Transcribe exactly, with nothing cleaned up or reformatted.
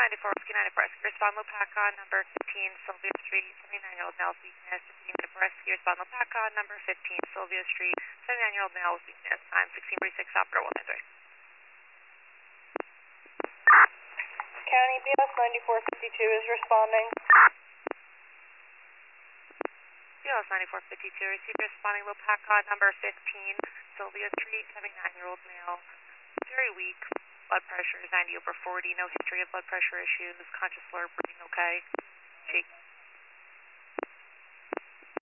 ninety-four, Whiskey ninety-four, rescue respond Lopakon, number fifteen, Sylvia Street, seventy-nine-year-old male with weakness, fifteen ninety-four, rescue respond Lopakon, number fifteen, Sylvia Street, seventy-nine-year-old male with weakness, time sixteen forty-six, operator one nine three. County B S ninety-four fifty-two is responding. B S ninety-four fifty-two, receive responding Lopakon, number fifteen, Sylvia Street, seventy-nine-year-old male, very weak, blood pressure is ninety over forty, no history of blood pressure issues, conscious slur, breathing okay, shake.